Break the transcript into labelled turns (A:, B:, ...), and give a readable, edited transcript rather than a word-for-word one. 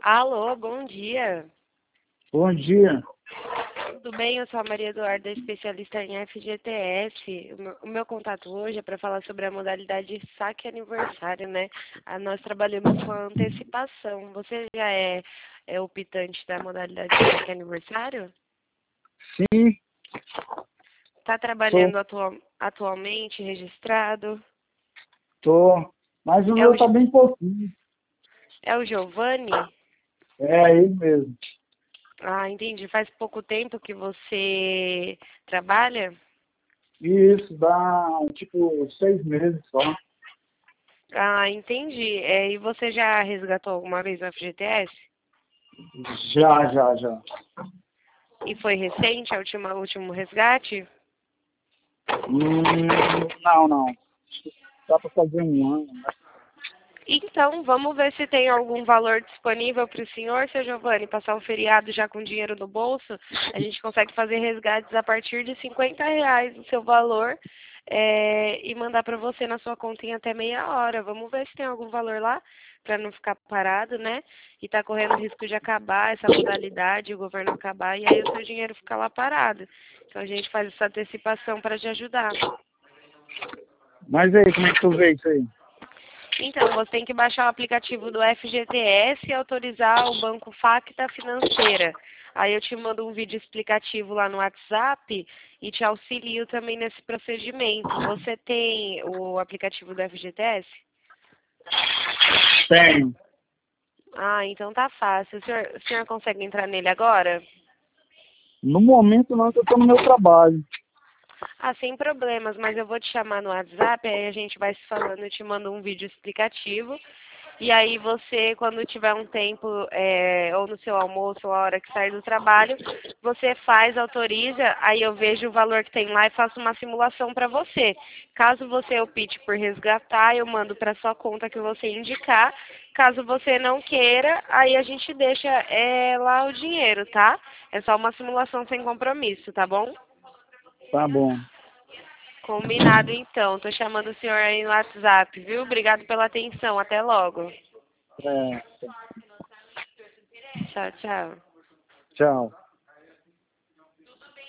A: Alô, bom dia.
B: Bom dia.
A: Tudo bem? Eu sou a Maria Eduarda, especialista em FGTS. O meu contato hoje é para falar sobre a modalidade saque aniversário, né? Nós trabalhamos com a antecipação. Você já é optante da modalidade saque aniversário?
B: Sim,
A: Está
B: sou,
A: trabalhando atualmente, registrado?
B: tô. Mas o
A: É o,
B: meu tá bem pouquinho.
A: é o Giovanni?
B: É ele mesmo.
A: Ah, entendi. Faz pouco tempo que você trabalha?
B: Isso dá tipo 6 meses só.
A: Ah, entendi. E você já resgatou alguma vez o FGTS?
B: Já.
A: E foi recente o último resgate?
B: Não. Dá pra fazer um ano, né?
A: Então, vamos ver se tem algum valor disponível para o senhor, seu Giovanni, passar um feriado já com dinheiro no bolso. A gente consegue fazer resgates a partir de R$ 50 o seu valor e mandar para você na sua conta em até meia hora. Vamos ver se tem algum valor lá para não ficar parado, né? E tá correndo o risco de acabar essa modalidade, o governo acabar e aí o seu dinheiro ficar lá parado. Então a gente faz essa antecipação para te ajudar.
B: Mas aí, como é que tu vê isso aí?
A: Então, você tem que baixar o aplicativo do FGTS e autorizar o banco Facta Financeira. Aí eu te mando um vídeo explicativo lá no WhatsApp e te auxilio também nesse procedimento. Você tem o aplicativo do FGTS?
B: Tenho.
A: Ah, então tá fácil. O senhor consegue entrar nele agora?
B: No momento não, que eu tô no meu trabalho.
A: Ah, sem problemas, mas eu vou te chamar no WhatsApp, aí a gente vai se falando, eu te mando um vídeo explicativo. E aí você, quando tiver um tempo, ou no seu almoço, ou a hora que sair do trabalho, você faz, autoriza, aí eu vejo o valor que tem lá e faço uma simulação para você. Caso você opte por resgatar, eu mando para sua conta que você indicar. Caso você não queira, aí a gente deixa lá o dinheiro, tá? É só uma simulação sem compromisso, tá bom?
B: Tá bom.
A: Combinado então. Tô chamando o senhor aí no WhatsApp, viu? Obrigado pela atenção. Até logo.
B: É,
A: Tchau, tchau.
B: tchau.